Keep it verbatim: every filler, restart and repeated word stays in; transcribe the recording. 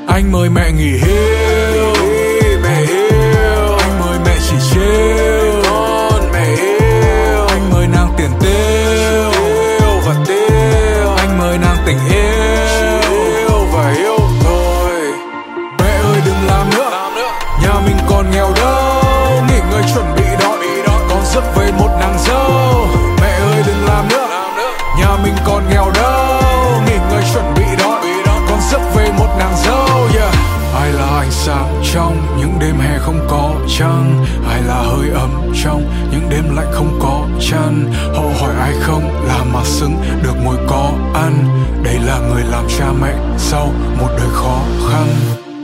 Anh mời mẹ nghỉ hưu, mẹ yêu. Anh mời mẹ chỉ trêu, con mẹ yêu. Anh mời nàng tiền tiêu và tiêu. Anh mời nàng tình yêu và yêu thôi. Mẹ ơi đừng làm nữa, nhà mình còn nghèo đâu. Nghỉ ngơi chuẩn bị đón, con rước về một nàng dâu. Mẹ ơi đừng làm nữa, nhà mình còn nghèo đâu. Nghỉ ngơi chuẩn bị đón, con rước về một nàng dâu. Yeah. Ai là ánh sáng trong những đêm hè không có trăng? Ai là hơi ấm trong những đêm lạnh không có chăn? Họ hỏi ai không là mà xứng được ngồi có ăn. Đây là người làm cha mẹ sau một đời khó khăn.